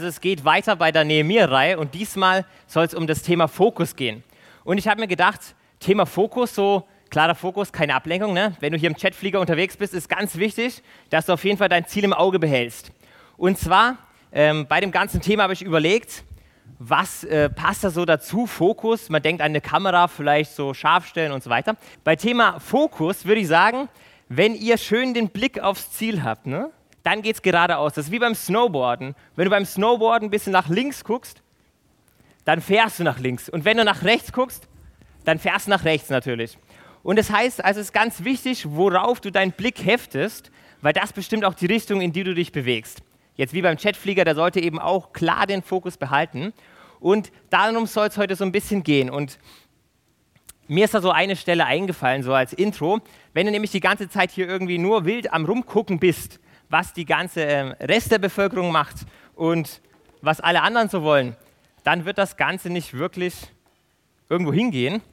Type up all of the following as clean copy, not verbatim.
Es geht weiter bei der Nehemia-Reihe und diesmal soll es um das Thema Fokus gehen. Und ich habe mir gedacht, Thema Fokus, so klarer Fokus, keine Ablenkung. Ne? Wenn du hier im Jetflieger unterwegs bist, ist ganz wichtig, dass du auf jeden Fall dein Ziel im Auge behältst. Und zwar, bei dem ganzen Thema habe ich überlegt, was passt da so dazu, Fokus, man denkt an eine Kamera, vielleicht so scharf stellen und so weiter. Bei Thema Fokus würde ich sagen, wenn ihr schön den Blick aufs Ziel habt, ne? Dann geht es geradeaus. Das ist wie beim Snowboarden. Wenn du beim Snowboarden ein bisschen nach links guckst, dann fährst du nach links. Und wenn du nach rechts guckst, dann fährst du nach rechts natürlich. Und das heißt, also es ist ganz wichtig, worauf du deinen Blick heftest, weil das bestimmt auch die Richtung, in die du dich bewegst. Jetzt wie beim Jetflieger, der sollte eben auch klar den Fokus behalten. Und darum soll es heute so ein bisschen gehen. Und mir ist da so eine Stelle eingefallen, so als Intro. Wenn du nämlich die ganze Zeit hier irgendwie nur wild am Rumgucken bist, was die ganze Rest der Bevölkerung macht und was alle anderen so wollen, dann wird das Ganze nicht wirklich irgendwo hingehen.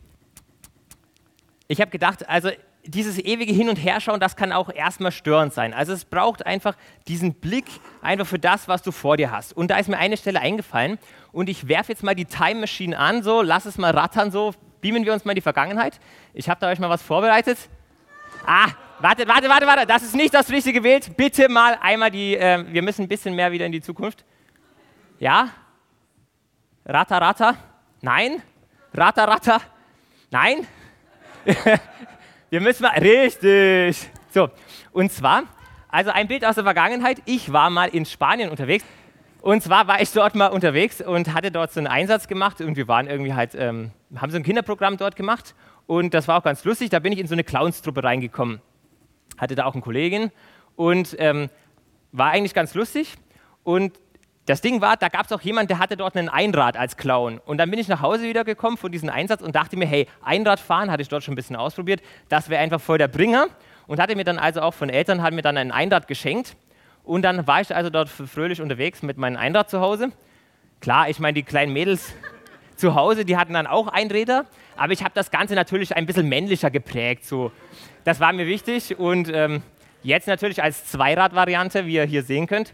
Ich habe gedacht, also dieses ewige Hin- und Herschauen, das kann auch erstmal störend sein. Also es braucht einfach diesen Blick einfach für das, was du vor dir hast. Und da ist mir eine Stelle eingefallen und ich werfe jetzt mal die Time Machine an, so, lass es mal rattern, so, beamen wir uns mal in die Vergangenheit. Ich habe da euch mal was vorbereitet. Warte, das ist nicht das richtige Bild. Bitte mal einmal wir müssen ein bisschen mehr wieder in die Zukunft. Ja? Ratter. Nein? Ratter. Nein? Wir müssen mal, richtig. So, und zwar, also ein Bild aus der Vergangenheit. Ich war mal in Spanien unterwegs. Und zwar war ich dort mal unterwegs und hatte dort so einen Einsatz gemacht. Und wir waren irgendwie halt, haben so ein Kinderprogramm dort gemacht. Und das war auch ganz lustig. Da bin ich in so eine Clownstruppe reingekommen. Hatte da auch eine Kollegin und war eigentlich ganz lustig. Und das Ding war, da gab es auch jemanden, der hatte dort einen Einrad als Clown. Und dann bin ich nach Hause wieder gekommen von diesem Einsatz und dachte mir, hey, Einradfahren hatte ich dort schon ein bisschen ausprobiert, das wäre einfach voll der Bringer. Und hatte mir dann also auch von Eltern, haben mir dann ein Einrad geschenkt. Und dann war ich also dort fröhlich unterwegs mit meinem Einrad zu Hause. Klar, ich meine, die kleinen Mädels zu Hause, die hatten dann auch Einräder. Aber ich habe das Ganze natürlich ein bisschen männlicher geprägt. So. Das war mir wichtig und jetzt natürlich als Zweirad-Variante, wie ihr hier sehen könnt.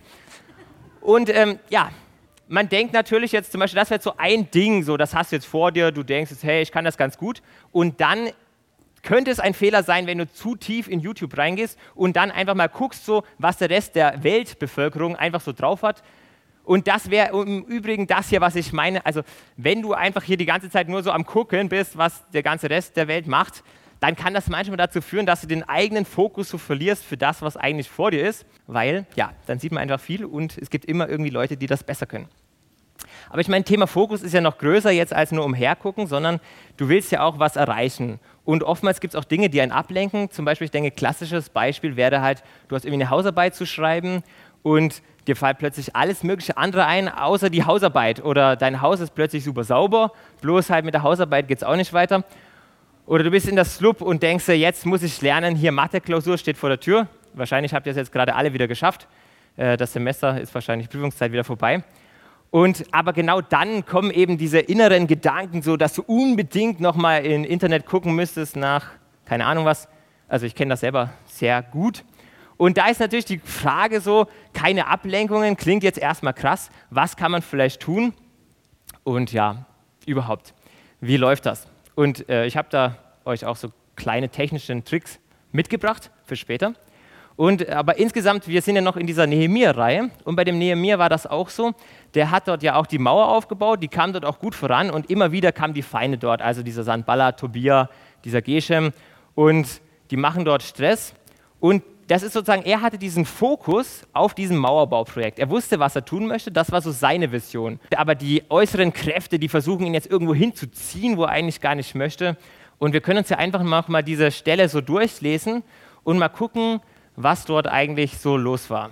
Und ja, man denkt natürlich jetzt zum Beispiel, das wäre jetzt so ein Ding, so, das hast du jetzt vor dir, du denkst jetzt, hey, ich kann das ganz gut. Und dann könnte es ein Fehler sein, wenn du zu tief in YouTube reingehst und dann einfach mal guckst, so, was der Rest der Weltbevölkerung einfach so drauf hat. Und das wäre im Übrigen das hier, was ich meine. Also wenn du einfach hier die ganze Zeit nur so am Gucken bist, was der ganze Rest der Welt macht, dann kann das manchmal dazu führen, dass du den eigenen Fokus so verlierst für das, was eigentlich vor dir ist, weil, ja, dann sieht man einfach viel und es gibt immer irgendwie Leute, die das besser können. Aber ich meine, Thema Fokus ist ja noch größer jetzt als nur umhergucken, sondern du willst ja auch was erreichen. Und oftmals gibt es auch Dinge, die einen ablenken. Zum Beispiel, ich denke, klassisches Beispiel wäre halt, du hast irgendwie eine Hausarbeit zu schreiben und dir fällt plötzlich alles mögliche andere ein, außer die Hausarbeit. Oder dein Haus ist plötzlich super sauber, bloß halt mit der Hausarbeit geht es auch nicht weiter. Oder du bist in der Slub und denkst dir, jetzt muss ich lernen, hier Mathe-Klausur steht vor der Tür. Wahrscheinlich habt ihr es jetzt gerade alle wieder geschafft. Das Semester ist wahrscheinlich Prüfungszeit wieder vorbei. Aber genau dann kommen eben diese inneren Gedanken, so dass du unbedingt nochmal im Internet gucken müsstest nach, keine Ahnung was. Also ich kenne das selber sehr gut. Und da ist natürlich die Frage so, keine Ablenkungen, klingt jetzt erstmal krass. Was kann man vielleicht tun? Und ja, überhaupt, wie läuft das? Und ich habe da euch auch so kleine technische Tricks mitgebracht für später. Aber insgesamt, wir sind ja noch in dieser Nehemia-Reihe und bei dem Nehemia war das auch so. Der hat dort ja auch die Mauer aufgebaut, die kam dort auch gut voran und immer wieder kamen die Feinde dort, also dieser Sanballat, Tobia, dieser Geshem und die machen dort Stress. Und das ist sozusagen, er hatte diesen Fokus auf diesem Mauerbauprojekt. Er wusste, was er tun möchte, das war so seine Vision. Aber die äußeren Kräfte, die versuchen ihn jetzt irgendwo hinzuziehen, wo er eigentlich gar nicht möchte. Und wir können uns ja einfach mal diese Stelle so durchlesen und mal gucken, was dort eigentlich so los war.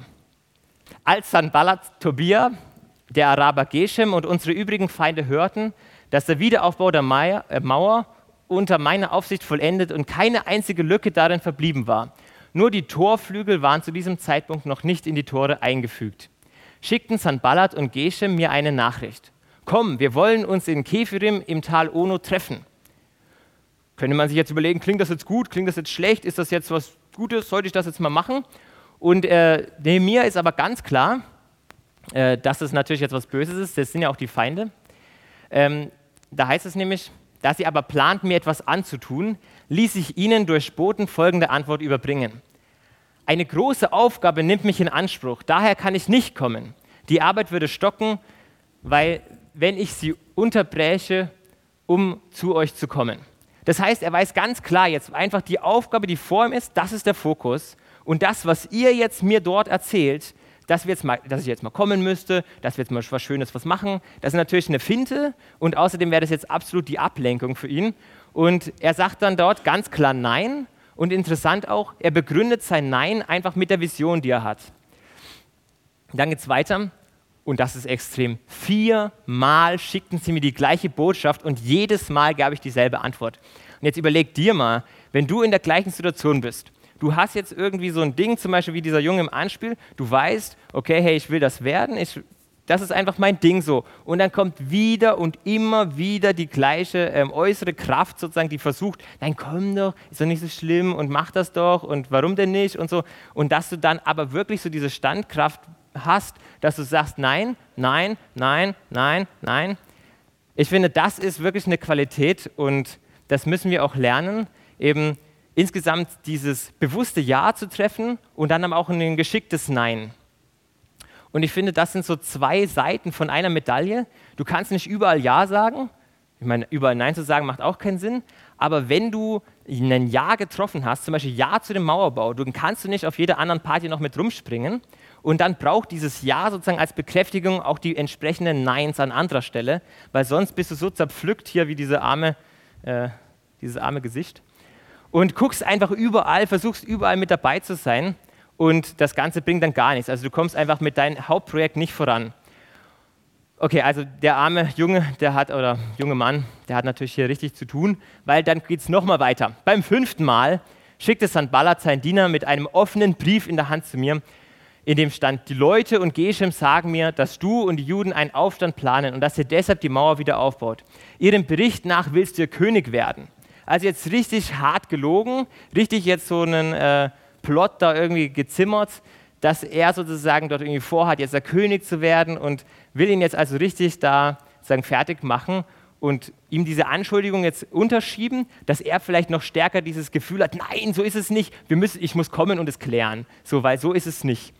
Als Sanballat, Tobia, der Araber Geshem und unsere übrigen Feinde hörten, dass der Wiederaufbau der Mauer unter meiner Aufsicht vollendet und keine einzige Lücke darin verblieben war, nur die Torflügel waren zu diesem Zeitpunkt noch nicht in die Tore eingefügt, schickten Sanballat und Geshem mir eine Nachricht. Komm, wir wollen uns in Kefirim im Tal Ono treffen. Könnte man sich jetzt überlegen, klingt das jetzt gut, klingt das jetzt schlecht, ist das jetzt was Gutes, sollte ich das jetzt mal machen? Und Nehemia ist aber ganz klar, dass es natürlich jetzt was Böses ist. Das sind ja auch die Feinde. Da heißt es nämlich, da sie aber planten, mir etwas anzutun, ließ ich ihnen durch Boten folgende Antwort überbringen. Eine große Aufgabe nimmt mich in Anspruch, daher kann ich nicht kommen. Die Arbeit würde stocken, weil wenn ich sie unterbräche, um zu euch zu kommen. Das heißt, er weiß ganz klar jetzt einfach die Aufgabe, die vor ihm ist, das ist der Fokus. Und das, was ihr jetzt mir dort erzählt, dass ich jetzt mal kommen müsste, dass wir jetzt mal was Schönes machen, das ist natürlich eine Finte und außerdem wäre das jetzt absolut die Ablenkung für ihn. Und er sagt dann dort ganz klar Nein und interessant auch, er begründet sein Nein einfach mit der Vision, die er hat. Dann geht es weiter und das ist extrem. 4-mal schickten sie mir die gleiche Botschaft und jedes Mal gab ich dieselbe Antwort. Und jetzt überleg dir mal, wenn du in der gleichen Situation bist, du hast jetzt irgendwie so ein Ding, zum Beispiel wie dieser Junge im Anspiel, du weißt, okay, hey, ich will das werden, das ist einfach mein Ding so. Und dann kommt wieder und immer wieder die gleiche äußere Kraft sozusagen, die versucht, nein, komm doch, ist doch nicht so schlimm und mach das doch und warum denn nicht und so. Und dass du dann aber wirklich so diese Standkraft hast, dass du sagst, nein, nein, nein, nein, nein. Ich finde, das ist wirklich eine Qualität und das müssen wir auch lernen, eben insgesamt dieses bewusste Ja zu treffen und dann aber auch ein geschicktes Nein. Und ich finde, das sind so 2 Seiten von einer Medaille. Du kannst nicht überall Ja sagen. Ich meine, überall Nein zu sagen macht auch keinen Sinn. Aber wenn du ein Ja getroffen hast, zum Beispiel Ja zu dem Mauerbau, dann kannst du nicht auf jeder anderen Party noch mit rumspringen. Und dann braucht dieses Ja sozusagen als Bekräftigung auch die entsprechenden Neins an anderer Stelle, weil sonst bist du so zerpflückt hier wie dieses arme Gesicht. Und guckst einfach überall, versuchst überall mit dabei zu sein und das Ganze bringt dann gar nichts. Also du kommst einfach mit deinem Hauptprojekt nicht voran. Okay, also der arme Junge, junge Mann, der hat natürlich hier richtig zu tun, weil dann geht es nochmal weiter. Beim 5. Mal schickte Sanballat sein Diener mit einem offenen Brief in der Hand zu mir, in dem stand, die Leute und Geshem sagen mir, dass du und die Juden einen Aufstand planen und dass ihr deshalb die Mauer wieder aufbaut. Ihrem Bericht nach willst du König werden. Also jetzt richtig hart gelogen, richtig jetzt so einen Plot da irgendwie gezimmert, dass er sozusagen dort irgendwie vorhat, jetzt der König zu werden und will ihn jetzt also richtig da sozusagen fertig machen und ihm diese Anschuldigung jetzt unterschieben, dass er vielleicht noch stärker dieses Gefühl hat, nein, so ist es nicht, ich muss kommen und es klären, so, weil so ist es nicht.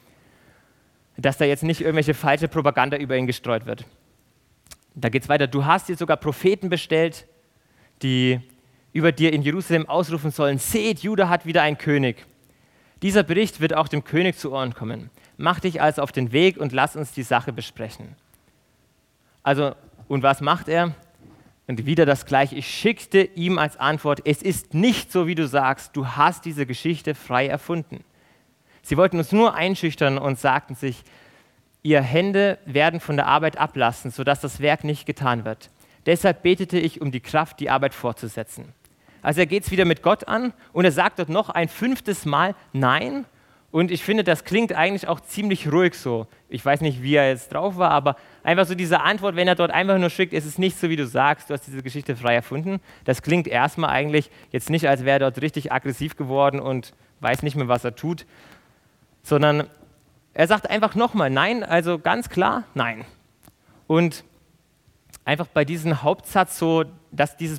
Dass da jetzt nicht irgendwelche falsche Propaganda über ihn gestreut wird. Da geht es weiter, du hast dir sogar Propheten bestellt, die über dir in Jerusalem ausrufen sollen, seht, Juda hat wieder einen König. Dieser Bericht wird auch dem König zu Ohren kommen. Mach dich also auf den Weg und lass uns die Sache besprechen. Also, und was macht er? Und wieder das Gleiche. Ich schickte ihm als Antwort, es ist nicht so, wie du sagst, du hast diese Geschichte frei erfunden. Sie wollten uns nur einschüchtern und sagten sich, ihre Hände werden von der Arbeit ablassen, sodass das Werk nicht getan wird. Deshalb betete ich um die Kraft, die Arbeit fortzusetzen. Also er geht es wieder mit Gott an und er sagt dort noch ein 5. Mal Nein. Und ich finde, das klingt eigentlich auch ziemlich ruhig so. Ich weiß nicht, wie er jetzt drauf war, aber einfach so diese Antwort, wenn er dort einfach nur schickt, es ist nicht so, wie du sagst, du hast diese Geschichte frei erfunden. Das klingt erstmal eigentlich jetzt nicht, als wäre er dort richtig aggressiv geworden und weiß nicht mehr, was er tut, sondern er sagt einfach nochmal Nein, also ganz klar Nein. Und einfach bei diesem Hauptsatz so, dass du dieses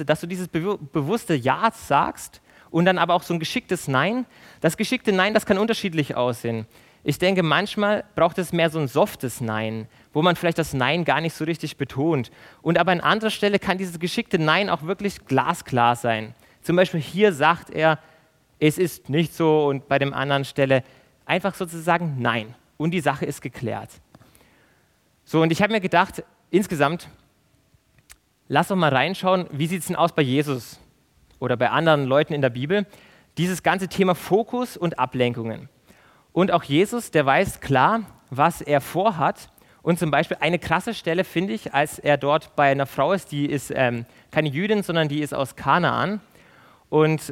bewusste Ja sagst und dann aber auch so ein geschicktes Nein. Das geschickte Nein, das kann unterschiedlich aussehen. Ich denke, manchmal braucht es mehr so ein softes Nein, wo man vielleicht das Nein gar nicht so richtig betont. Und aber an anderer Stelle kann dieses geschickte Nein auch wirklich glasklar sein. Zum Beispiel hier sagt er, es ist nicht so und bei dem anderen Stelle einfach sozusagen Nein. Und die Sache ist geklärt. So, und ich habe mir gedacht, insgesamt, lass doch mal reinschauen, wie sieht es denn aus bei Jesus oder bei anderen Leuten in der Bibel, dieses ganze Thema Fokus und Ablenkungen. Und auch Jesus, der weiß klar, was er vorhat. Und zum Beispiel eine krasse Stelle finde ich, als er dort bei einer Frau ist, die ist keine Jüdin, sondern die ist aus Kanaan. Und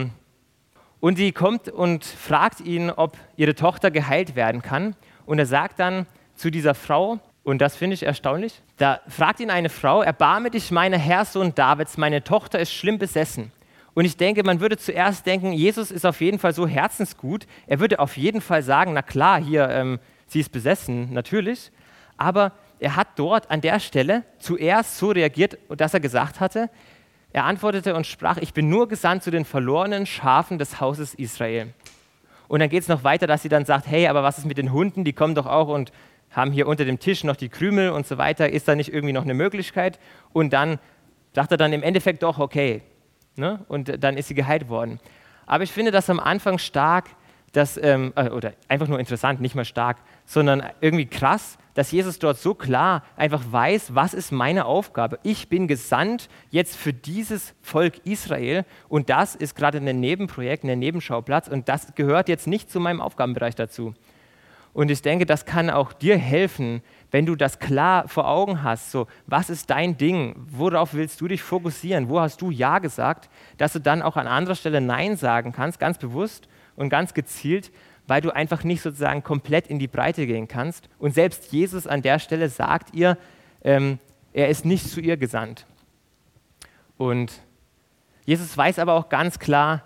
sie kommt und fragt ihn, ob ihre Tochter geheilt werden kann. Und er sagt dann zu dieser Frau, und das finde ich erstaunlich, da fragt ihn eine Frau, erbarme dich meiner Herr, Sohn Davids, meine Tochter ist schlimm besessen. Und ich denke, man würde zuerst denken, Jesus ist auf jeden Fall so herzensgut, er würde auf jeden Fall sagen, na klar, hier, sie ist besessen, natürlich. Aber er hat dort an der Stelle zuerst so reagiert, dass er gesagt hatte, er antwortete und sprach, ich bin nur gesandt zu den verlorenen Schafen des Hauses Israel. Und dann geht es noch weiter, dass sie dann sagt, hey, aber was ist mit den Hunden, die kommen doch auch und haben hier unter dem Tisch noch die Krümel und so weiter, ist da nicht irgendwie noch eine Möglichkeit? Und dann sagt er dann im Endeffekt doch, okay, ne? Und dann ist sie geheilt worden. Aber ich finde das am Anfang stark, oder einfach nur interessant, nicht mal stark, sondern irgendwie krass, dass Jesus dort so klar einfach weiß, was ist meine Aufgabe. Ich bin gesandt jetzt für dieses Volk Israel und das ist gerade ein Nebenprojekt, ein Nebenschauplatz und das gehört jetzt nicht zu meinem Aufgabenbereich dazu. Und ich denke, das kann auch dir helfen, wenn du das klar vor Augen hast, so, was ist dein Ding, worauf willst du dich fokussieren, wo hast du Ja gesagt, dass du dann auch an anderer Stelle Nein sagen kannst, ganz bewusst und ganz gezielt, weil du einfach nicht sozusagen komplett in die Breite gehen kannst. Und selbst Jesus an der Stelle sagt ihr, er ist nicht zu ihr gesandt. Und Jesus weiß aber auch ganz klar,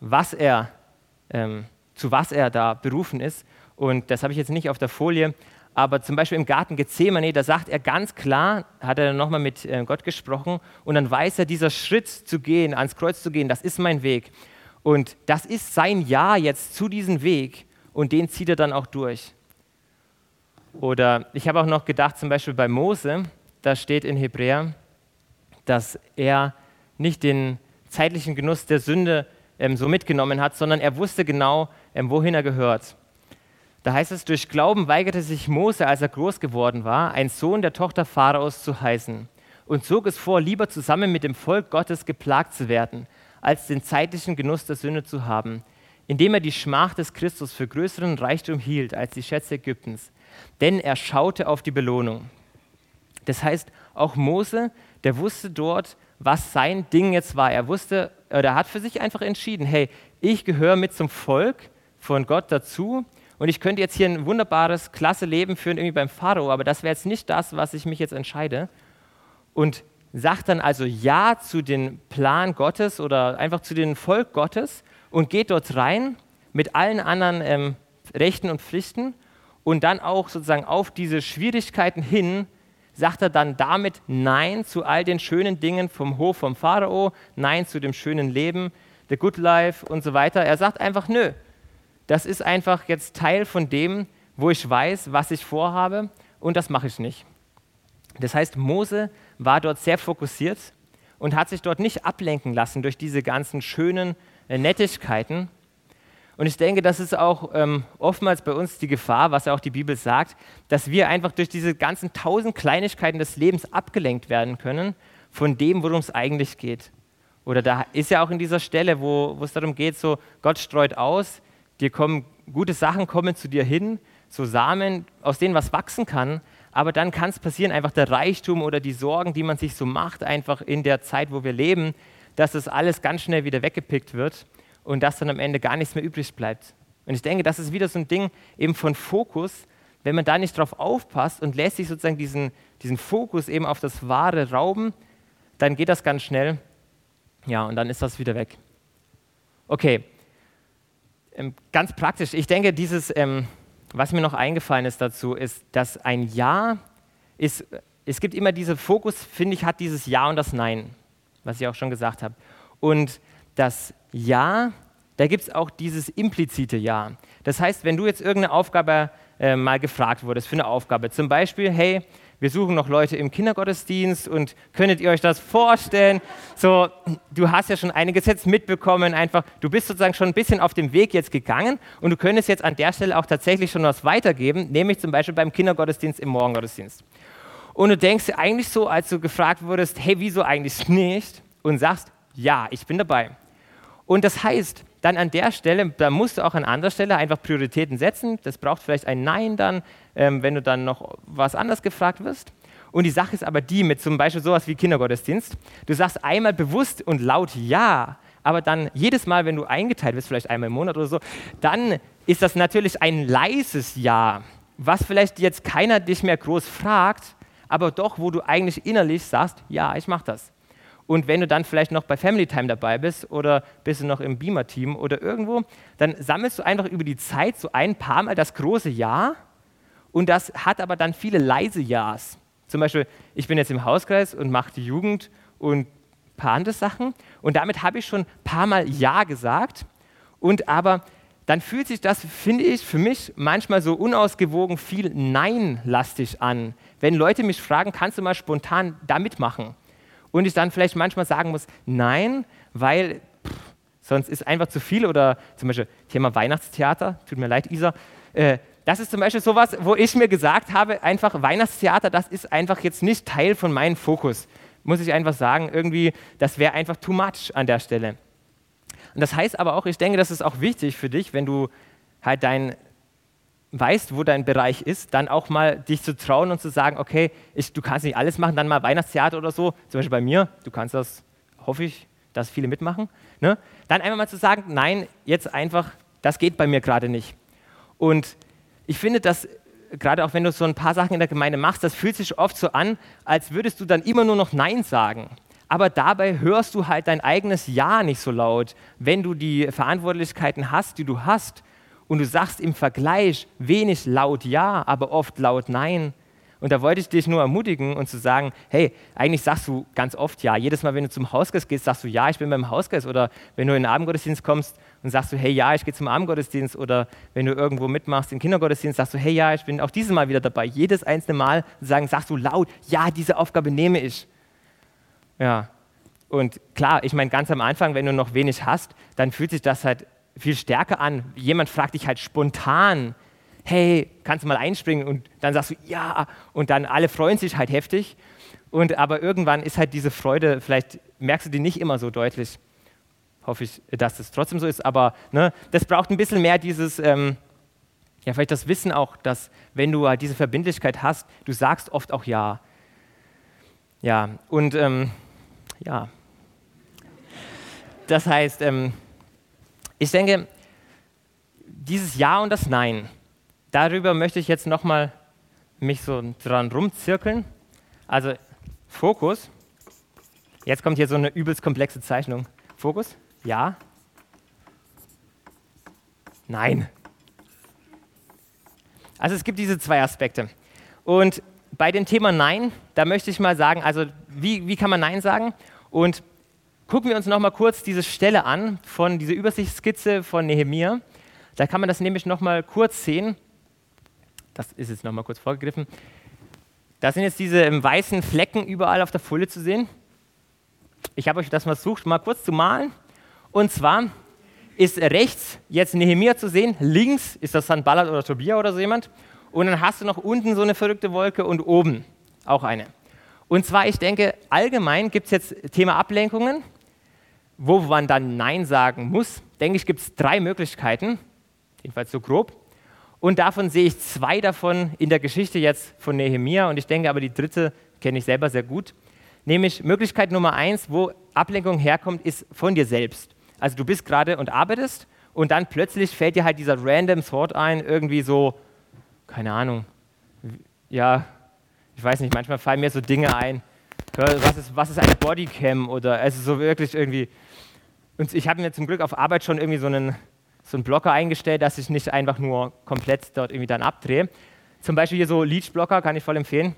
zu was er da berufen ist. Und das habe ich jetzt nicht auf der Folie, aber zum Beispiel im Garten Gethsemane, da sagt er ganz klar, hat er nochmal mit Gott gesprochen und dann weiß er, dieser Schritt zu gehen, ans Kreuz zu gehen, das ist mein Weg. Und das ist sein Ja jetzt zu diesem Weg und den zieht er dann auch durch. Oder ich habe auch noch gedacht, zum Beispiel bei Mose, da steht in Hebräer, dass er nicht den zeitlichen Genuss der Sünde so mitgenommen hat, sondern er wusste genau, wohin er gehört. Da heißt es, durch Glauben weigerte sich Mose, als er groß geworden war, ein Sohn der Tochter Pharaos zu heißen und zog es vor, lieber zusammen mit dem Volk Gottes geplagt zu werden, als den zeitlichen Genuss der Sünde zu haben, indem er die Schmach des Christus für größeren Reichtum hielt als die Schätze Ägyptens. Denn er schaute auf die Belohnung. Das heißt, auch Mose, der wusste dort, was sein Ding jetzt war. Er hat für sich einfach entschieden, hey, ich gehöre mit zum Volk von Gott dazu und ich könnte jetzt hier ein wunderbares, klasse Leben führen, irgendwie beim Pharao, aber das wäre jetzt nicht das, was ich mich jetzt entscheide. Und sagt dann also Ja zu dem Plan Gottes oder einfach zu dem Volk Gottes und geht dort rein mit allen anderen Rechten und Pflichten und dann auch sozusagen auf diese Schwierigkeiten hin, sagt er dann damit Nein zu all den schönen Dingen vom Hof vom Pharao, Nein zu dem schönen Leben, the good life und so weiter. Er sagt einfach, nö, das ist einfach jetzt Teil von dem, wo ich weiß, was ich vorhabe und das mache ich nicht. Das heißt, Mose war dort sehr fokussiert und hat sich dort nicht ablenken lassen durch diese ganzen schönen Nettigkeiten. Und ich denke, das ist auch oftmals bei uns die Gefahr, was ja auch die Bibel sagt, dass wir einfach durch diese ganzen 1000 Kleinigkeiten des Lebens abgelenkt werden können von dem, worum es eigentlich geht. Oder da ist ja auch in dieser Stelle, wo es darum geht, so Gott streut aus, gute Sachen kommen zu dir hin, so Samen, aus denen was wachsen kann, aber dann kann es passieren, einfach der Reichtum oder die Sorgen, die man sich so macht, einfach in der Zeit, wo wir leben, dass das alles ganz schnell wieder weggepickt wird und dass dann am Ende gar nichts mehr übrig bleibt. Und ich denke, das ist wieder so ein Ding eben von Fokus, wenn man da nicht drauf aufpasst und lässt sich sozusagen diesen Fokus eben auf das Wahre rauben, dann geht das ganz schnell, ja, und dann ist das wieder weg. Okay, ganz praktisch, ich denke, was mir noch eingefallen ist dazu, ist, dass ein Ja ist, es gibt immer diesen Fokus, finde ich, hat dieses Ja und das Nein, was ich auch schon gesagt habe. Und das Ja, da gibt es auch dieses implizite Ja. Das heißt, wenn du jetzt irgendeine Aufgabe mal gefragt wurdest für eine Aufgabe, zum Beispiel, hey, wir suchen noch Leute im Kindergottesdienst und könntet ihr euch das vorstellen? So, du hast ja schon einiges jetzt mitbekommen, einfach, du bist sozusagen schon ein bisschen auf dem Weg jetzt gegangen und du könntest jetzt an der Stelle auch tatsächlich schon was weitergeben, nämlich zum Beispiel beim Kindergottesdienst im Morgengottesdienst. Und du denkst dir eigentlich so, als du gefragt wurdest, hey, wieso eigentlich nicht? Und sagst, ja, ich bin dabei. Und das heißt, dann an der Stelle, da musst du auch an anderer Stelle einfach Prioritäten setzen. Das braucht vielleicht ein Nein dann, wenn du dann noch was anderes gefragt wirst. Und die Sache ist aber die, mit zum Beispiel sowas wie Kindergottesdienst, du sagst einmal bewusst und laut Ja, aber dann jedes Mal, wenn du eingeteilt wirst, vielleicht einmal im Monat oder so, dann ist das natürlich ein leises Ja, was vielleicht jetzt keiner dich mehr groß fragt, aber doch, wo du eigentlich innerlich sagst, ja, ich mache das. Und wenn du dann vielleicht noch bei Family Time dabei bist oder bist du noch im Beamer-Team oder irgendwo, dann sammelst du einfach über die Zeit so ein paar Mal das große Ja Und das hat aber dann viele leise Ja's. Zum Beispiel, ich bin jetzt im Hauskreis und mache die Jugend und ein paar andere Sachen. Und damit habe ich schon ein paar Mal Ja gesagt. Und aber dann fühlt sich das, finde ich, für mich manchmal so unausgewogen viel Nein-lastig an. Wenn Leute mich fragen, kannst du mal spontan da mitmachen? Und ich dann vielleicht manchmal sagen muss, nein, weil sonst ist einfach zu viel. Oder zum Beispiel Thema Weihnachtstheater, tut mir leid, Isa. Das ist zum Beispiel sowas, wo ich mir gesagt habe, einfach Weihnachtstheater, das ist einfach jetzt nicht Teil von meinem Fokus. Muss ich einfach sagen, irgendwie, das wäre einfach too much an der Stelle. Und das heißt aber auch, ich denke, das ist auch wichtig für dich, wenn du halt weißt, wo dein Bereich ist, dann auch mal dich zu trauen und zu sagen, okay, du kannst nicht alles machen, dann mal Weihnachtstheater oder so, zum Beispiel bei mir, du kannst das, hoffe ich, dass viele mitmachen, ne? Dann einfach mal zu sagen, nein, jetzt einfach, das geht bei mir gerade nicht. Und ich finde, dass gerade auch wenn du so ein paar Sachen in der Gemeinde machst, das fühlt sich oft so an, als würdest du dann immer nur noch Nein sagen. Aber dabei hörst du halt dein eigenes Ja nicht so laut, wenn du die Verantwortlichkeiten hast, die du hast und du sagst im Vergleich wenig laut Ja, aber oft laut Nein. Und da wollte ich dich nur ermutigen und zu sagen, hey, eigentlich sagst du ganz oft Ja. Jedes Mal, wenn du zum Hauskreis gehst, sagst du Ja, ich bin beim Hauskreis. Oder wenn du in den Abendgottesdienst kommst und sagst du, hey, ja, ich gehe zum Abendgottesdienst. Oder wenn du irgendwo mitmachst im Kindergottesdienst, sagst du, hey, ja, ich bin auch dieses Mal wieder dabei. Jedes einzelne Mal sagst du laut, ja, diese Aufgabe nehme ich. Ja, und klar, ich meine, ganz am Anfang, wenn du noch wenig hast, dann fühlt sich das halt viel stärker an. Jemand fragt dich halt spontan, hey, kannst du mal einspringen? Und dann sagst du, ja, und dann alle freuen sich halt heftig. Aber irgendwann ist halt diese Freude, vielleicht merkst du die nicht immer so deutlich. Hoffe ich, dass das trotzdem so ist, aber ne, das braucht ein bisschen mehr dieses, vielleicht das Wissen auch, dass wenn du halt diese Verbindlichkeit hast, du sagst oft auch Ja. Ja, und ja, das heißt, ich denke, dieses Ja und das Nein, darüber möchte ich jetzt nochmal mich so dran rumzirkeln. Also Fokus, jetzt kommt hier so eine übelst komplexe Zeichnung. Fokus, Ja, Nein. Also es gibt diese zwei Aspekte. Und bei dem Thema Nein, da möchte ich mal sagen, also wie kann man Nein sagen? Und gucken wir uns noch mal kurz diese Stelle an, von dieser Übersichtsskizze von Nehemia. Da kann man das nämlich noch mal kurz sehen. Das ist jetzt noch mal kurz vorgegriffen. Da sind jetzt diese weißen Flecken überall auf der Folie zu sehen. Ich habe euch das versucht, mal kurz zu malen. Und zwar ist rechts jetzt Nehemia zu sehen, links ist das Sanballat oder Tobia oder so jemand. Und dann hast du noch unten so eine verrückte Wolke und oben auch eine. Und zwar, ich denke, allgemein gibt es jetzt Thema Ablenkungen, wo man dann Nein sagen muss. Denke ich, gibt es 3 Möglichkeiten, jedenfalls so grob. Und davon sehe ich 2 davon in der Geschichte jetzt von Nehemia. Und ich denke aber, die 3. kenne ich selber sehr gut. Nämlich Möglichkeit Nummer 1, wo Ablenkung herkommt, ist von dir selbst. Also du bist gerade und arbeitest und dann plötzlich fällt dir halt dieser random Thought ein, irgendwie so, keine Ahnung, ja, ich weiß nicht, manchmal fallen mir so Dinge ein, was ist eine Bodycam oder also so wirklich irgendwie. Und ich habe mir zum Glück auf Arbeit schon irgendwie so einen Blocker eingestellt, dass ich nicht einfach nur komplett dort irgendwie dann abdrehe. Zum Beispiel hier so Leech-Blocker, kann ich voll empfehlen.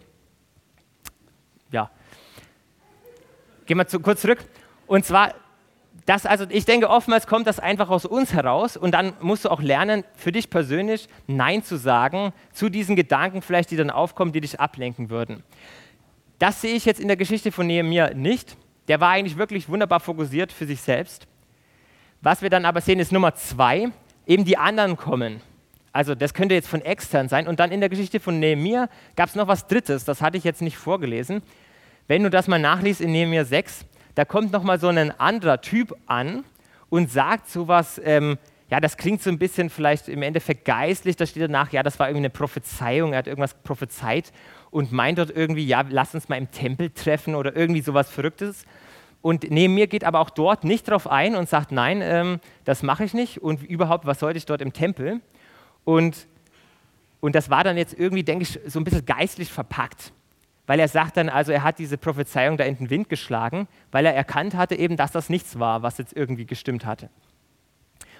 Ja. Gehen wir kurz zurück. Und zwar, ich denke, oftmals kommt das einfach aus uns heraus und dann musst du auch lernen, für dich persönlich Nein zu sagen zu diesen Gedanken vielleicht, die dann aufkommen, die dich ablenken würden. Das sehe ich jetzt in der Geschichte von Nehemia nicht. Der war eigentlich wirklich wunderbar fokussiert für sich selbst. Was wir dann aber sehen, ist Nummer 2, eben die anderen kommen. Also das könnte jetzt von extern sein. Und dann in der Geschichte von Nehemia gab es noch was Drittes, das hatte ich jetzt nicht vorgelesen. Wenn du das mal nachliest in Nehemia 6, da kommt nochmal so ein anderer Typ an und sagt sowas, das klingt so ein bisschen vielleicht im Endeffekt geistlich, da steht danach, ja, das war irgendwie eine Prophezeiung, er hat irgendwas prophezeit und meint dort irgendwie, ja, lass uns mal im Tempel treffen oder irgendwie sowas Verrücktes. Und Nehemia geht aber auch dort nicht drauf ein und sagt, nein, das mache ich nicht und überhaupt, was sollte ich dort im Tempel? Und das war dann jetzt irgendwie, denke ich, so ein bisschen geistlich verpackt. Weil er sagt dann, also er hat diese Prophezeiung da in den Wind geschlagen, weil er erkannt hatte eben, dass das nichts war, was jetzt irgendwie gestimmt hatte.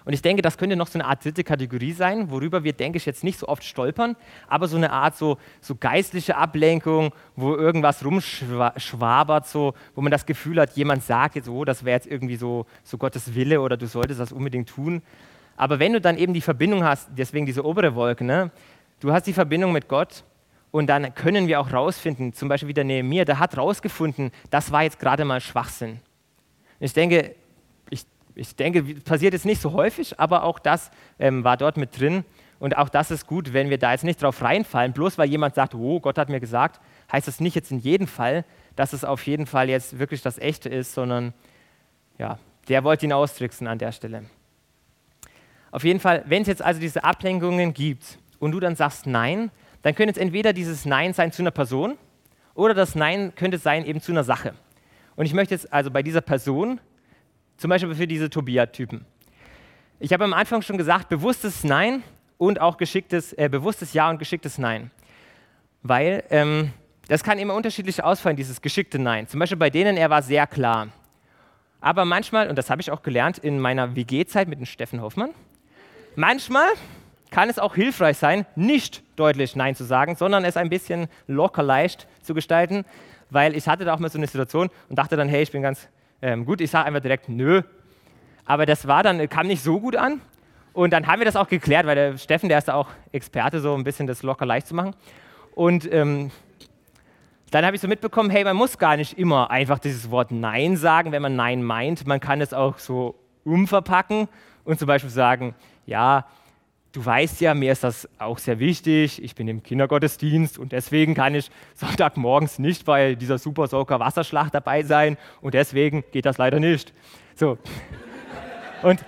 Und ich denke, das könnte noch so eine Art dritte Kategorie sein, worüber wir, denke ich, jetzt nicht so oft stolpern, aber so eine Art so geistliche Ablenkung, wo irgendwas rumschwabert, so, wo man das Gefühl hat, jemand sagt jetzt, oh, das wäre jetzt irgendwie so Gottes Wille oder du solltest das unbedingt tun. Aber wenn du dann eben die Verbindung hast, deswegen diese obere Wolke, ne, du hast die Verbindung mit Gott und dann können wir auch rausfinden, zum Beispiel wie der Nehemia, der hat rausgefunden, das war jetzt gerade mal Schwachsinn. Ich denke, passiert jetzt nicht so häufig, aber auch das war dort mit drin. Und auch das ist gut, wenn wir da jetzt nicht drauf reinfallen. Bloß weil jemand sagt, oh, Gott hat mir gesagt, heißt das nicht jetzt in jedem Fall, dass es auf jeden Fall jetzt wirklich das Echte ist, sondern ja, der wollte ihn austricksen an der Stelle. Auf jeden Fall, wenn es jetzt also diese Ablenkungen gibt und du dann sagst Nein, dann könnte es entweder dieses Nein sein zu einer Person oder das Nein könnte sein eben zu einer Sache. Und ich möchte jetzt also bei dieser Person, zum Beispiel für diese Tobia-Typen. Ich habe am Anfang schon gesagt, bewusstes Nein und auch bewusstes Ja und geschicktes Nein. Weil das kann immer unterschiedlich ausfallen, dieses geschickte Nein. Zum Beispiel bei denen, er war sehr klar. Aber manchmal, und das habe ich auch gelernt in meiner WG-Zeit mit dem Steffen Hoffmann, manchmal kann es auch hilfreich sein, nicht deutlich Nein zu sagen, sondern es ein bisschen locker leicht zu gestalten, weil ich hatte da auch mal so eine Situation und dachte dann, hey, ich bin ganz gut, ich sage einfach direkt nö. Aber das kam nicht so gut an. Und dann haben wir das auch geklärt, weil der Steffen, der ist da auch Experte, so ein bisschen das locker leicht zu machen. Und dann habe ich so mitbekommen, hey, man muss gar nicht immer einfach dieses Wort Nein sagen, wenn man Nein meint. Man kann es auch so umverpacken und zum Beispiel sagen, ja, du weißt ja, mir ist das auch sehr wichtig, ich bin im Kindergottesdienst und deswegen kann ich Sonntagmorgens nicht bei dieser Super Soaker Wasserschlacht dabei sein und deswegen geht das leider nicht. So. Und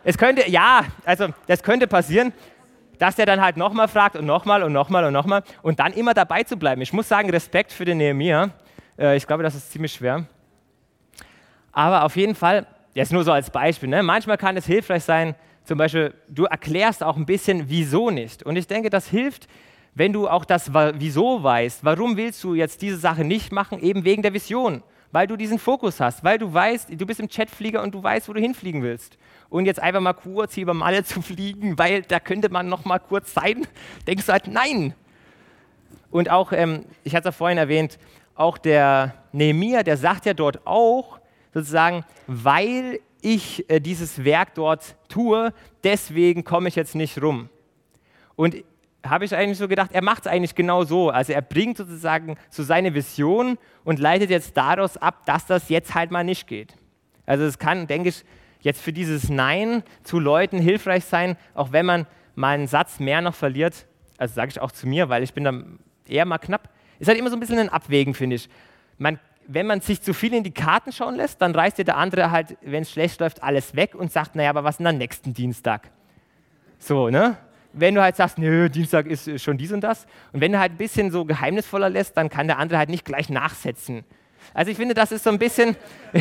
das könnte passieren, dass der dann halt nochmal fragt und nochmal und nochmal und nochmal und dann immer dabei zu bleiben. Ich muss sagen, Respekt für den Nehemia. Ich glaube, das ist ziemlich schwer. Aber auf jeden Fall, jetzt nur so als Beispiel, ne? Manchmal kann es hilfreich sein, zum Beispiel, du erklärst auch ein bisschen, wieso nicht. Und ich denke, das hilft, wenn du auch das Wieso weißt. Warum willst du jetzt diese Sache nicht machen? Eben wegen der Vision. Weil du diesen Fokus hast, weil du weißt, du bist im Jetflieger und du weißt, wo du hinfliegen willst. Und jetzt einfach mal kurz hier über Malle zu fliegen, weil da könnte man noch mal kurz sein, denkst du halt, nein. Und auch, ich hatte es ja vorhin erwähnt, auch der Nehemia, der sagt ja dort auch, sozusagen, weil ich dieses Werk dort tue, deswegen komme ich jetzt nicht rum. Und habe ich eigentlich so gedacht, er macht es eigentlich genau so. Also er bringt sozusagen so seine Vision und leitet jetzt daraus ab, dass das jetzt halt mal nicht geht. Also es kann, denke ich, jetzt für dieses Nein zu Leuten hilfreich sein, auch wenn man mal einen Satz mehr noch verliert. Also sage ich auch zu mir, weil ich bin dann eher mal knapp. Ist halt immer so ein bisschen ein Abwägen, finde ich. Wenn man sich zu viel in die Karten schauen lässt, dann reißt dir der andere halt, wenn es schlecht läuft, alles weg und sagt, naja, aber was denn am nächsten Dienstag? So, ne? Wenn du halt sagst, nö, Dienstag ist schon dies und das. Und wenn du halt ein bisschen so geheimnisvoller lässt, dann kann der andere halt nicht gleich nachsetzen. Also ich finde, das ist so ein bisschen...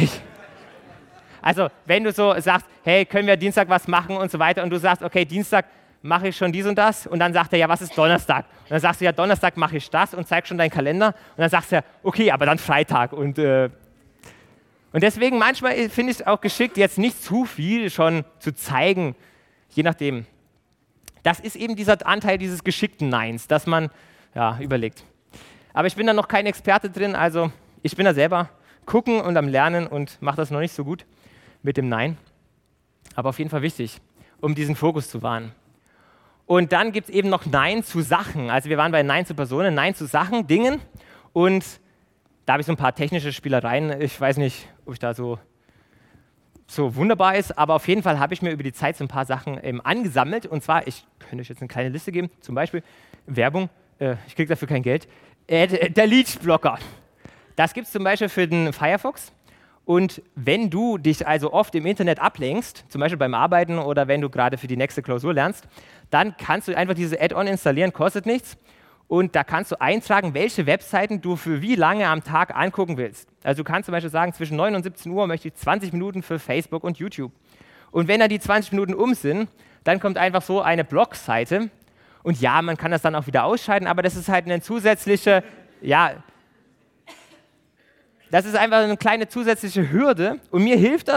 Also wenn du so sagst, hey, können wir Dienstag was machen und so weiter und du sagst, okay, Dienstag mache ich schon dies und das und dann sagt er, ja, was ist Donnerstag? Und dann sagst du, ja, Donnerstag mache ich das und zeigst schon deinen Kalender und dann sagst du, ja, okay, aber dann Freitag. Und deswegen manchmal finde ich es auch geschickt, jetzt nicht zu viel schon zu zeigen, je nachdem. Das ist eben dieser Anteil dieses geschickten Neins, dass man überlegt. Aber ich bin da noch kein Experte drin, also ich bin da selber gucken und am Lernen und mache das noch nicht so gut mit dem Nein. Aber auf jeden Fall wichtig, um diesen Fokus zu wahren. Und dann gibt es eben noch Nein zu Sachen. Also wir waren bei Nein zu Personen, Nein zu Sachen, Dingen. Und da habe ich so ein paar technische Spielereien. Ich weiß nicht, ob ich da so wunderbar ist, aber auf jeden Fall habe ich mir über die Zeit so ein paar Sachen angesammelt. Und zwar, ich könnte euch jetzt eine kleine Liste geben, zum Beispiel Werbung, ich kriege dafür kein Geld, der Lead-Blocker. Das gibt es zum Beispiel für den Firefox. Und wenn du dich also oft im Internet ablenkst, zum Beispiel beim Arbeiten oder wenn du gerade für die nächste Klausur lernst, dann kannst du einfach diese Add-on installieren, kostet nichts. Und da kannst du eintragen, welche Webseiten du für wie lange am Tag angucken willst. Also du kannst zum Beispiel sagen, zwischen 9 und 17 Uhr möchte ich 20 Minuten für Facebook und YouTube. Und wenn dann die 20 Minuten um sind, dann kommt einfach so eine Blogseite. Und ja, man kann das dann auch wieder ausschalten, aber das ist halt eine zusätzliche, das ist einfach eine kleine zusätzliche Hürde. Und mir hilft das,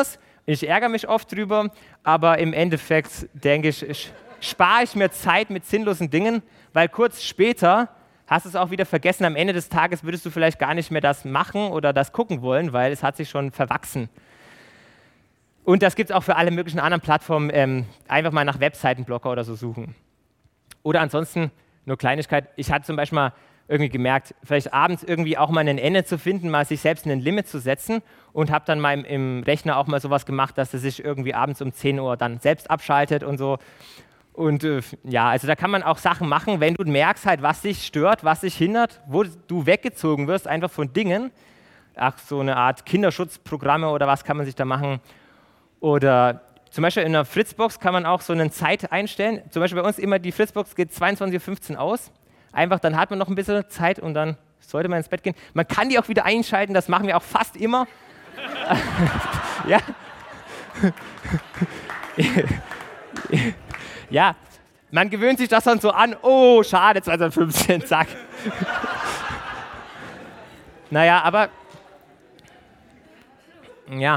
Ich ärgere mich oft drüber, aber im Endeffekt denke ich, spare ich mir Zeit mit sinnlosen Dingen, weil kurz später hast du es auch wieder vergessen. Am Ende des Tages würdest du vielleicht gar nicht mehr das machen oder das gucken wollen, weil es hat sich schon verwachsen. Und das gibt es auch für alle möglichen anderen Plattformen. Einfach mal nach Webseitenblocker oder so suchen. Oder ansonsten, nur Kleinigkeit, ich hatte zum Beispiel mal irgendwie gemerkt, vielleicht abends irgendwie auch mal ein Ende zu finden, mal sich selbst ein Limit zu setzen und habe dann mal im Rechner auch mal sowas gemacht, dass er sich irgendwie abends um 10 Uhr dann selbst abschaltet und so. Und ja, also da kann man auch Sachen machen, wenn du merkst halt, was dich stört, was dich hindert, wo du weggezogen wirst, einfach von Dingen. Ach, so eine Art Kinderschutzprogramme oder was kann man sich da machen. Oder zum Beispiel in einer Fritzbox kann man auch so eine Zeit einstellen. Zum Beispiel bei uns immer die Fritzbox geht 22:15 Uhr aus. Einfach, dann hat man noch ein bisschen Zeit und dann sollte man ins Bett gehen. Man kann die auch wieder einschalten, das machen wir auch fast immer. Ja. Ja, man gewöhnt sich das dann so an. Oh, schade, 2015, zack. Naja, aber ja.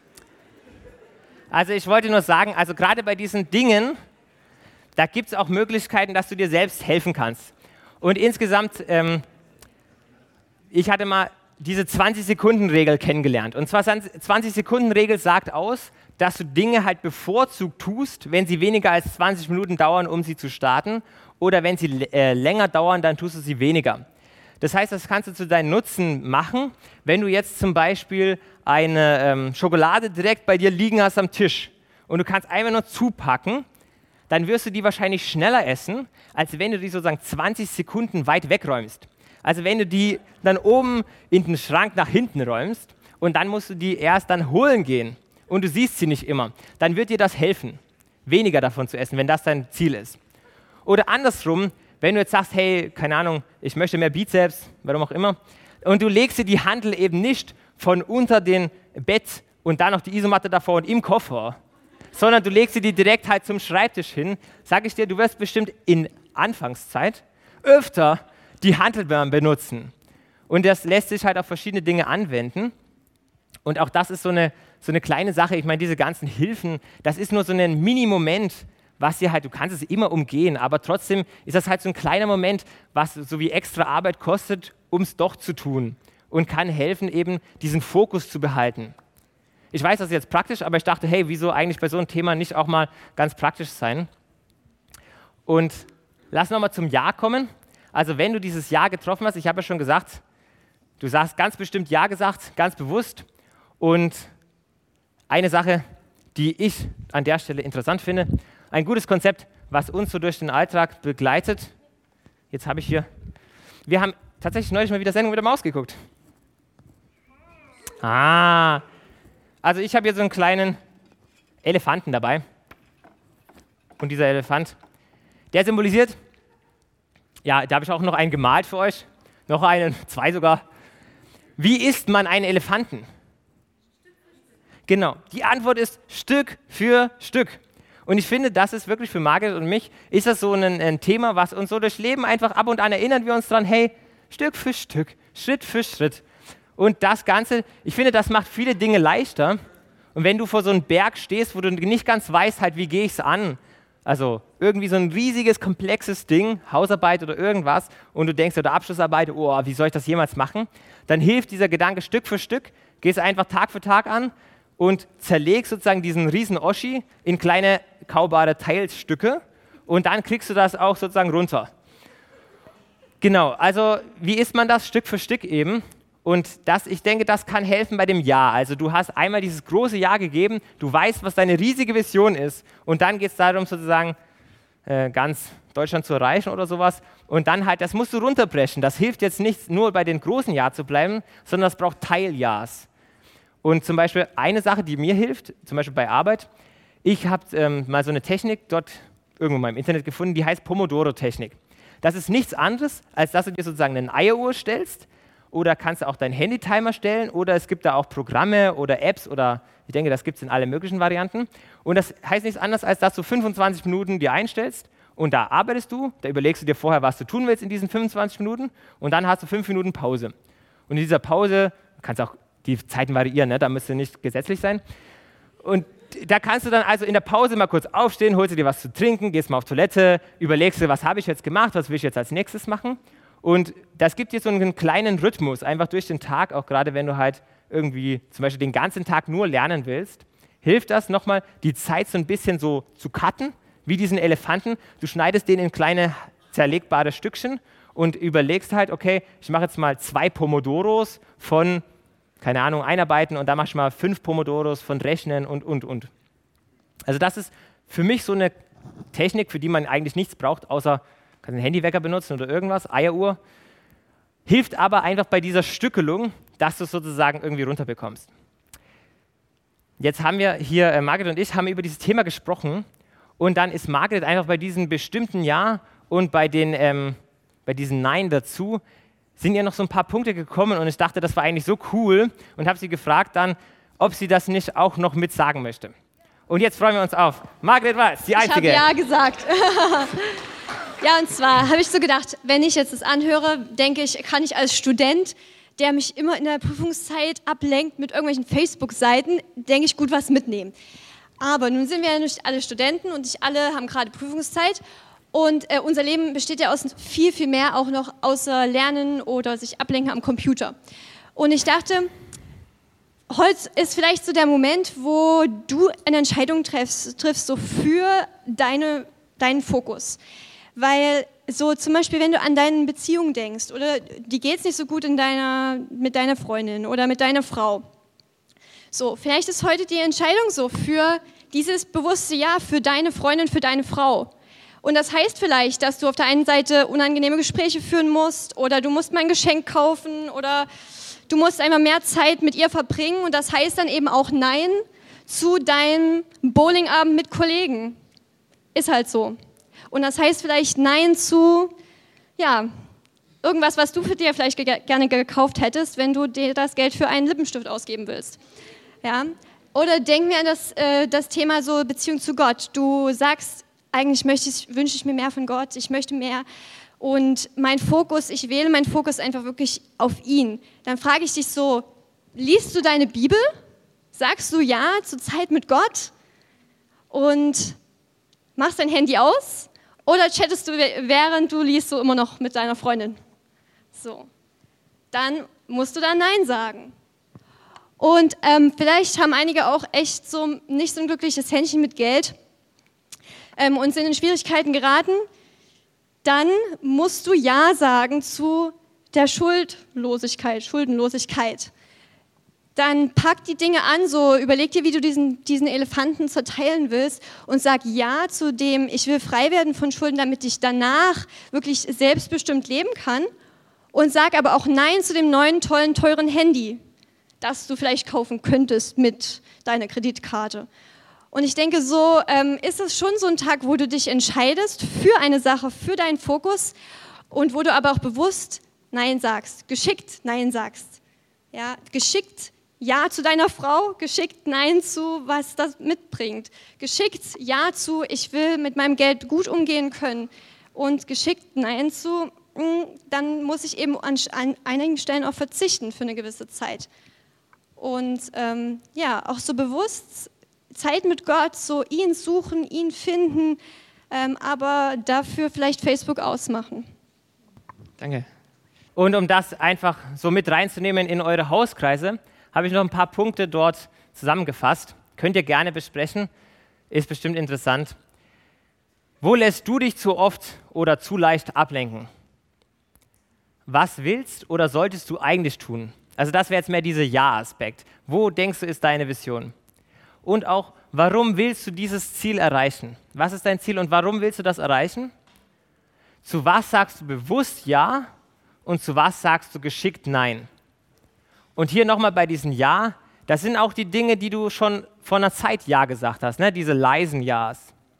Also ich wollte nur sagen, also gerade bei diesen Dingen, da gibt es auch Möglichkeiten, dass du dir selbst helfen kannst. Und insgesamt, ich hatte mal diese 20-Sekunden-Regel kennengelernt. Und zwar 20-Sekunden-Regel sagt aus, dass du Dinge halt bevorzugt tust, wenn sie weniger als 20 Minuten dauern, um sie zu starten. Oder wenn sie länger dauern, dann tust du sie weniger. Das heißt, das kannst du zu deinem Nutzen machen, wenn du jetzt zum Beispiel eine Schokolade direkt bei dir liegen hast am Tisch und du kannst einfach nur zupacken, dann wirst du die wahrscheinlich schneller essen, als wenn du die sozusagen 20 Sekunden weit wegräumst. Also wenn du die dann oben in den Schrank nach hinten räumst und dann musst du die erst dann holen gehen und du siehst sie nicht immer, dann wird dir das helfen, weniger davon zu essen, wenn das dein Ziel ist. Oder andersrum, wenn du jetzt sagst, hey, keine Ahnung, ich möchte mehr Bizeps, warum auch immer, und du legst dir die Hantel eben nicht von unter dem Bett und dann noch die Isomatte davor und im Koffer, sondern du legst dir die direkt halt zum Schreibtisch hin, sage ich dir, du wirst bestimmt in Anfangszeit öfter die Hanteln benutzen. Und das lässt sich halt auf verschiedene Dinge anwenden. Und auch das ist so eine kleine Sache. Ich meine, diese ganzen Hilfen, das ist nur so ein Mini-Moment, was dir halt, du kannst es immer umgehen, aber trotzdem ist das halt so ein kleiner Moment, was so wie extra Arbeit kostet, um es doch zu tun und kann helfen, eben diesen Fokus zu behalten. Ich weiß, das ist jetzt praktisch, aber ich dachte, hey, wieso eigentlich bei so einem Thema nicht auch mal ganz praktisch sein? Und lass nochmal zum Ja kommen. Also wenn du dieses Ja getroffen hast, ich habe ja schon gesagt, du hast ganz bestimmt Ja gesagt, ganz bewusst. Und eine Sache, die ich an der Stelle interessant finde, ein gutes Konzept, was uns so durch den Alltag begleitet. Jetzt habe ich hier, wir haben tatsächlich neulich mal wieder Sendung mit der Maus geguckt. Also ich habe hier so einen kleinen Elefanten dabei. Und dieser Elefant, der symbolisiert, ja, da habe ich auch noch einen gemalt für euch, noch einen, 2 sogar. Wie isst man einen Elefanten? Genau, die Antwort ist Stück für Stück. Und ich finde, das ist wirklich für Margit und mich, ist das so ein Thema, was uns so durchs Leben einfach ab und an erinnern wir uns dran, hey, Stück für Stück, Schritt für Schritt. Und das Ganze, ich finde, das macht viele Dinge leichter. Und wenn du vor so einem Berg stehst, wo du nicht ganz weißt, halt, wie gehe ich es an, also irgendwie so ein riesiges, komplexes Ding, Hausarbeit oder irgendwas, und du denkst, oder Abschlussarbeit, oh, wie soll ich das jemals machen? Dann hilft dieser Gedanke Stück für Stück, gehst einfach Tag für Tag an und zerlegst sozusagen diesen riesen Oschi in kleine kaubare Teilstücke und dann kriegst du das auch sozusagen runter. Genau, also wie isst man das? Stück für Stück eben. Und das, ich denke, das kann helfen bei dem Ja. Also du hast einmal dieses große Ja gegeben, du weißt, was deine riesige Vision ist und dann geht es darum, sozusagen ganz Deutschland zu erreichen oder sowas. Und dann halt, das musst du runterbrechen. Das hilft jetzt nicht nur bei den großen Ja zu bleiben, sondern das braucht Teilja's. Und zum Beispiel eine Sache, die mir hilft, zum Beispiel bei Arbeit, ich habe mal so eine Technik dort irgendwo mal im Internet gefunden, die heißt Pomodoro-Technik. Das ist nichts anderes, als dass du dir sozusagen eine Eieruhr stellst oder kannst du auch deinen Handy-Timer stellen oder es gibt da auch Programme oder Apps oder ich denke, das gibt es in allen möglichen Varianten. Und das heißt nichts anderes, als dass du 25 Minuten dir einstellst und da arbeitest du, da überlegst du dir vorher, was du tun willst in diesen 25 Minuten und dann hast du 5 Minuten Pause. Und in dieser Pause, du kannst auch die Zeiten variieren, ne? Da müsste nicht gesetzlich sein. Und da kannst du dann also in der Pause mal kurz aufstehen, holst dir was zu trinken, gehst mal auf Toilette, überlegst dir, was habe ich jetzt gemacht, was will ich jetzt als nächstes machen. Und das gibt dir so einen kleinen Rhythmus, einfach durch den Tag, auch gerade wenn du halt irgendwie zum Beispiel den ganzen Tag nur lernen willst, hilft das nochmal, die Zeit so ein bisschen so zu cutten, wie diesen Elefanten. Du schneidest den in kleine zerlegbare Stückchen und überlegst halt, okay, ich mache jetzt mal 2 Pomodoros von, keine Ahnung, Einarbeiten und dann mach ich mal 5 Pomodoros von Rechnen und. Also das ist für mich so eine Technik, für die man eigentlich nichts braucht, außer kann einen Handywecker benutzen oder irgendwas, Eieruhr. Hilft aber einfach bei dieser Stückelung, dass du es sozusagen irgendwie runterbekommst. Jetzt haben wir hier, Margret und ich haben über dieses Thema gesprochen und dann ist Margret einfach bei diesem bestimmten Ja und bei diesen Nein dazu, sind ihr noch so ein paar Punkte gekommen und ich dachte, das war eigentlich so cool und habe sie gefragt dann, ob sie das nicht auch noch mit sagen möchte. Und jetzt freuen wir uns auf Margret Weiß, die Einzige. Ich habe Ja gesagt. Ja, und zwar habe ich so gedacht, wenn ich jetzt das anhöre, denke ich, kann ich als Student, der mich immer in der Prüfungszeit ablenkt mit irgendwelchen Facebook-Seiten, denke ich, gut was mitnehmen. Aber nun sind wir ja nicht alle Studenten und nicht alle haben gerade Prüfungszeit. Und unser Leben besteht ja aus viel, viel mehr auch noch außer Lernen oder sich ablenken am Computer. Und ich dachte, heute ist vielleicht so der Moment, wo du eine Entscheidung triffst so für deinen Fokus. Weil so zum Beispiel, wenn du an deine Beziehung denkst oder die geht es nicht so gut mit deiner Freundin oder mit deiner Frau. So, vielleicht ist heute die Entscheidung so für dieses bewusste Ja für deine Freundin, für deine Frau. Und das heißt vielleicht, dass du auf der einen Seite unangenehme Gespräche führen musst oder du musst mal ein Geschenk kaufen oder du musst einmal mehr Zeit mit ihr verbringen und das heißt dann eben auch Nein zu deinem Bowlingabend mit Kollegen. Ist halt so. Und das heißt vielleicht Nein zu, ja, irgendwas, was du für dir vielleicht gerne gekauft hättest, wenn du dir das Geld für einen Lippenstift ausgeben willst. Ja? Oder denk mir an das Thema so Beziehung zu Gott. Du sagst, eigentlich wünsche ich mir mehr von Gott, ich möchte mehr. Und ich wähle meinen Fokus einfach wirklich auf ihn. Dann frage ich dich so, liest du deine Bibel? Sagst du Ja zur Zeit mit Gott? Und machst dein Handy aus? Oder chattest du, während du liest, so immer noch mit deiner Freundin? So, dann musst du da Nein sagen. Und vielleicht haben einige auch echt so nicht so ein glückliches Händchen mit Geld und sind in Schwierigkeiten geraten. Dann musst du Ja sagen zu der Schuldenlosigkeit. Dann pack die Dinge an, so überleg dir, wie du diesen Elefanten zerteilen willst und sag Ja zu dem, ich will frei werden von Schulden, damit ich danach wirklich selbstbestimmt leben kann. Und sag aber auch Nein zu dem neuen, tollen, teuren Handy, das du vielleicht kaufen könntest mit deiner Kreditkarte. Und ich denke, so ist es schon so ein Tag, wo du dich entscheidest für eine Sache, für deinen Fokus und wo du aber auch bewusst Nein sagst, geschickt Nein sagst. Ja, geschickt Ja zu deiner Frau, geschickt Nein zu, was das mitbringt. Geschickt Ja zu, ich will mit meinem Geld gut umgehen können. Und geschickt Nein zu, dann muss ich eben an einigen Stellen auch verzichten für eine gewisse Zeit. Und ja, auch so bewusst Zeit mit Gott, so ihn suchen, ihn finden, aber dafür vielleicht Facebook ausmachen. Danke. Und um das einfach so mit reinzunehmen in eure Hauskreise, habe ich noch ein paar Punkte dort zusammengefasst. Könnt ihr gerne besprechen, ist bestimmt interessant. Wo lässt du dich zu oft oder zu leicht ablenken? Was willst oder solltest du eigentlich tun? Also das wäre jetzt mehr dieser Ja-Aspekt. Wo denkst du, ist deine Vision? Und auch, warum willst du dieses Ziel erreichen? Was ist dein Ziel und warum willst du das erreichen? Zu was sagst du bewusst Ja und zu was sagst du geschickt Nein? Und hier nochmal bei diesem Ja, das sind auch die Dinge, die du schon vor einer Zeit Ja gesagt hast, ne? Diese leisen Ja's.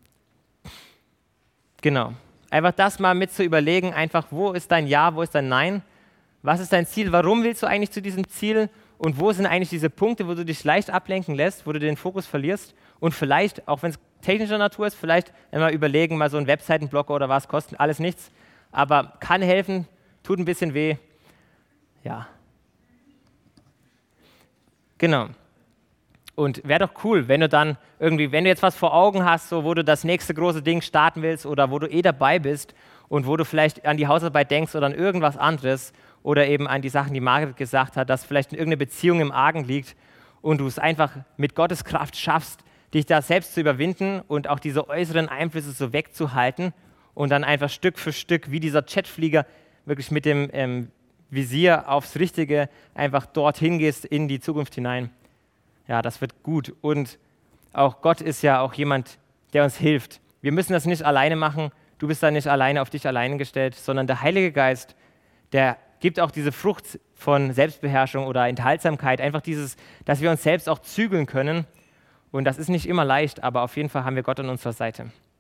Genau. Einfach das mal mit zu überlegen, einfach, wo ist dein Ja, wo ist dein Nein? Was ist dein Ziel? Warum willst du eigentlich zu diesem Ziel? Und wo sind eigentlich diese Punkte, wo du dich leicht ablenken lässt, wo du den Fokus verlierst? Und vielleicht, auch wenn es technischer Natur ist, vielleicht einmal überlegen, mal so einen Webseitenblocker oder was, kostet alles nichts, aber kann helfen, tut ein bisschen weh. Ja. Genau. Und wäre doch cool, wenn du dann irgendwie, wenn du jetzt was vor Augen hast, so, wo du das nächste große Ding starten willst oder wo du dabei bist und wo du vielleicht an die Hausarbeit denkst oder an irgendwas anderes oder eben an die Sachen, die Margret gesagt hat, dass vielleicht irgendeine Beziehung im Argen liegt und du es einfach mit Gottes Kraft schaffst, dich da selbst zu überwinden und auch diese äußeren Einflüsse so wegzuhalten und dann einfach Stück für Stück, wie dieser Jetflieger, wirklich mit dem Visier aufs Richtige einfach dorthin gehst in die Zukunft hinein. Ja, das wird gut. Und auch Gott ist ja auch jemand, der uns hilft. Wir müssen das nicht alleine machen. Du bist da nicht alleine auf dich alleine gestellt, sondern der Heilige Geist, der gibt auch diese Frucht von Selbstbeherrschung oder Enthaltsamkeit, einfach dieses, dass wir uns selbst auch zügeln können. Und das ist nicht immer leicht, aber auf jeden Fall haben wir Gott an unserer Seite.